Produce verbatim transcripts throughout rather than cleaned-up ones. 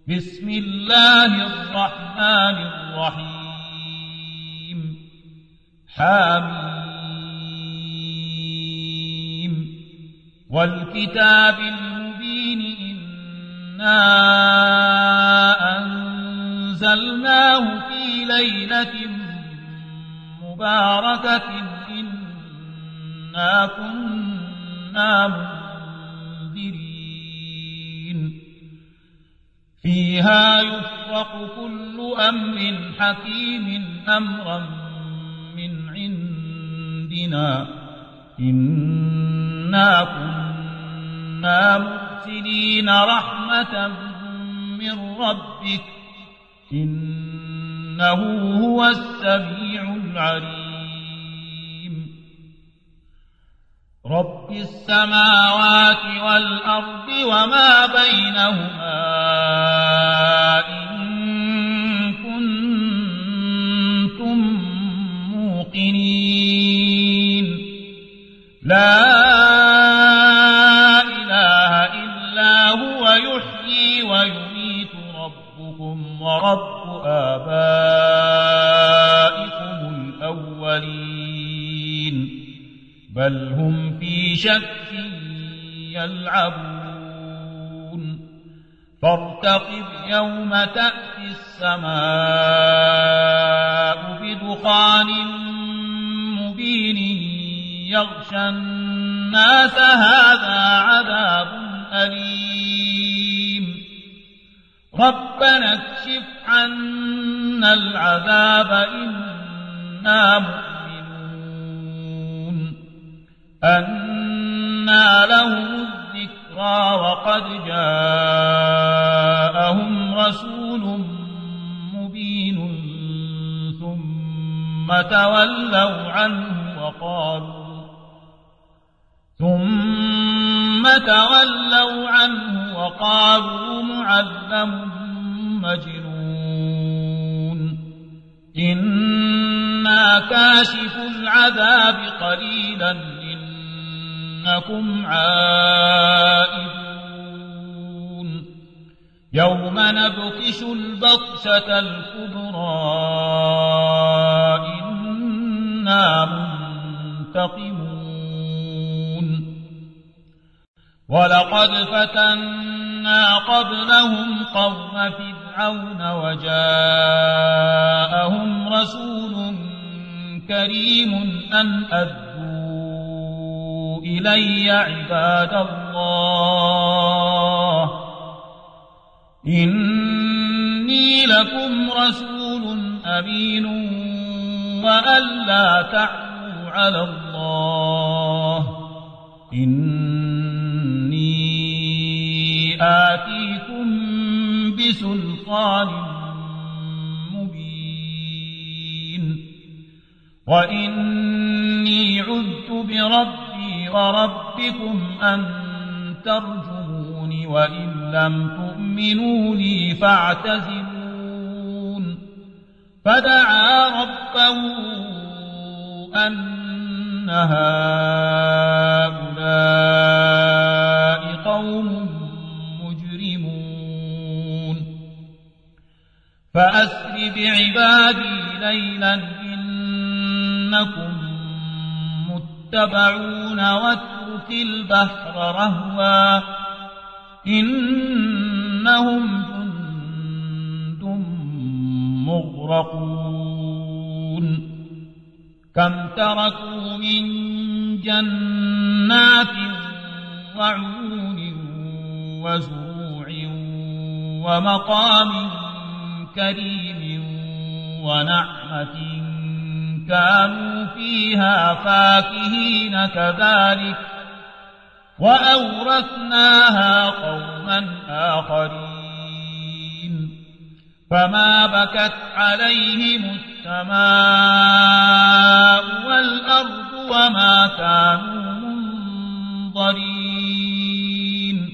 بسم الله الرحمن الرحيم حميم والكتاب المبين إنا أنزلناه في ليلة مباركة إنا كنا منذرين فيها يفرق كل أمر حكيم أمرا من عندنا إنا كنا مرسلين رحمة من ربك إنه هو السميع العليم رب السماوات والأرض وما بينهما إن كنتم موقنين لا إله إلا هو يحيي ويميت ربكم ورب آبائكم الأولين بل هم في شك يلعبون فارتقب يوم تأتي السماء بدخان مبين يغشى الناس هذا عذاب أليم ربنا اكشف عنا العذاب إنا مؤمنون أنى لهم الذكرى وقد جاءهم رسول مبين ثم تولوا عنه وقالوا ثم تولوا عنه وقالوا معلم مجنون إنا كاشف العذاب قليلا إنكم عائدون يوم نبطش البطشة الكبرى إنا منتقمون ولقد فتنا قبلهم قوم فرعون وجاءهم رسول كريم أن أدوا إلي عباد الله إني لكم رسول أمين وأن لا تعلوا على الله إني آتيكم بسلطان مبين وإني عذت بربي وربكم أن ترجمون وإن لم تؤمنوا لي فاعتزلون فدعا ربه أن هؤلاء قوم مجرمون فأسر بعبادي ليلا إنكم متبعون واترك البحر رهوا إنهم جند مغرقون كم تركوا من جنات وعيون وزروع ومقام كريم ونعمة كانوا فيها فاكهين كذلك وأورثناها قوما آخرين فما بكت عليهم السماء والأرض وما كانوا منظرين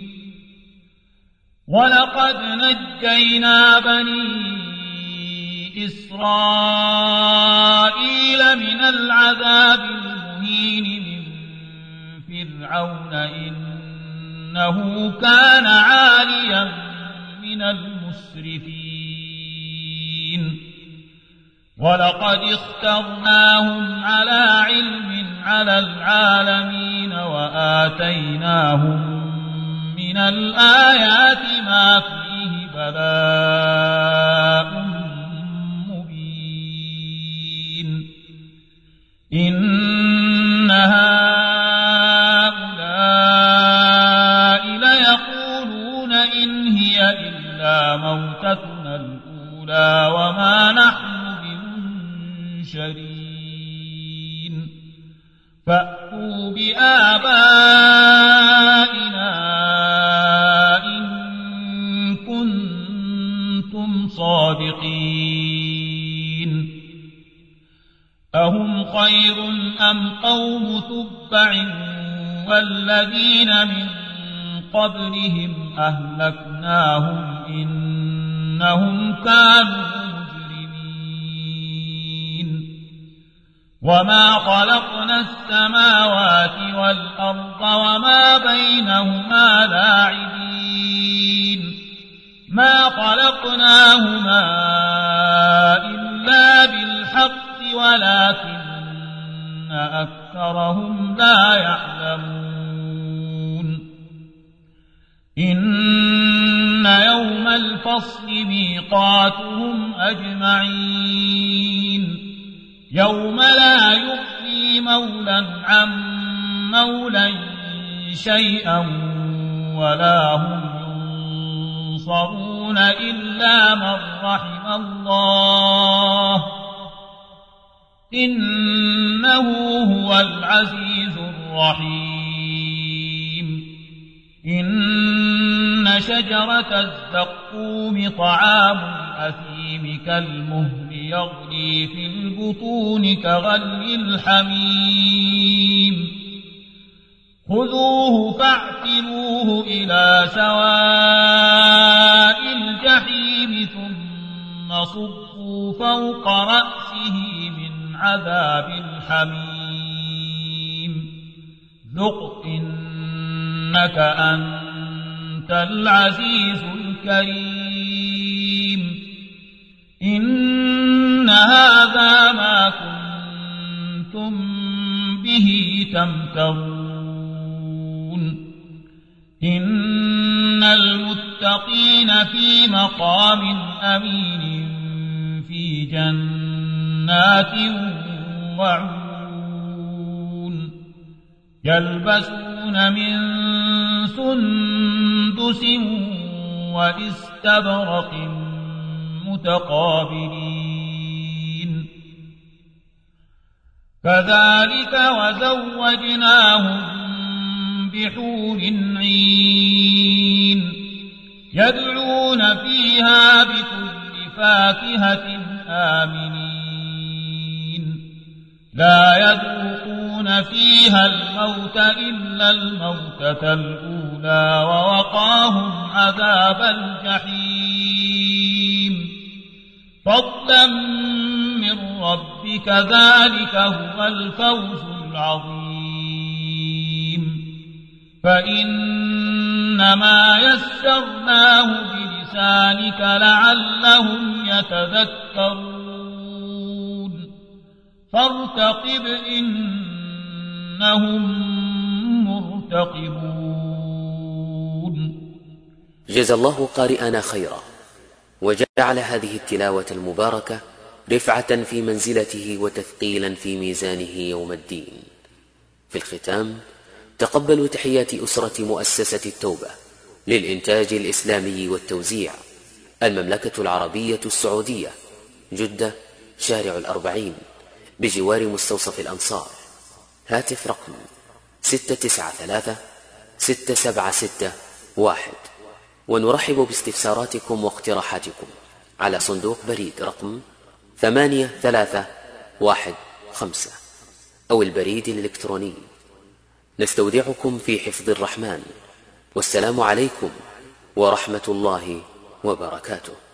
ولقد نجينا بني إسرائيل من العذاب المهين من فرعون إنه كان عاليا من المسرفين ولقد اخترناهم على علم على العالمين وآتيناهم من الآيات ما فيه بلاء مبين إن هؤلاء ليقولون إن هي إلا موتتنا الأولى وما نحن بمنشرين فأتوا بآبائنا إن كنتم صادقين أهم خير أم قوم تبع والذين من قبلهم أهلكناهم إنهم كانوا مجرمين وما خلقنا السماوات والأرض وما بينهما لاعبين ما خلقناهما إلا بالحق ولكن أكثرهم لا يعلمون إن يوم الفصل ميقاتهم أجمعين يوم لا يغني مولى عن مولى شيئا ولا هم ينصرون إلا من رحم الله إنه هو العزيز الرحيم إن شجرة الزقوم طعام الأثيم كالمهل يغلي في البطون كغلي الحميم خذوه فاعتلوه إلى سواء الجحيم ثم صبوا فوق رأسه من عذاب الحميم ذق إنك أنت العزيز الكريم إن هذا ما كنتم به تمترون إن المتقين في مقام أمين في جنات وعيون يلبسون من سندس واستبرق متقابلين كذلك وزوجناهم بحور عين يدعون فيها بكل فاكهة آمنين لا يذوقون فيها الموت إلا الموتة الأولى ووقاهم عذاب الجحيم فضلا من ربك ذلك هو الفوز العظيم فإنما يسرناه بلسانك لعلهم يتذكرون فارتقب إنهم مرتقبون. جزى الله قارئنا خيرا وجعل هذه التلاوة المباركة رفعة في منزلته وتثقيلا في ميزانه يوم الدين. في الختام تقبلوا تحيات أسرة مؤسسة التوبة للإنتاج الإسلامي والتوزيع، المملكة العربية السعودية، جدة، شارع الأربعين، بجوار مستوصف الأنصار. هاتف رقم ستة تسعة ثلاثة ستة سبعة ستة واحد. ونرحب باستفساراتكم واقتراحاتكم على صندوق بريد رقم ثمانية ثلاثة واحد خمسة أو البريد الإلكتروني. نستودعكم في حفظ الرحمن، والسلام عليكم ورحمة الله وبركاته.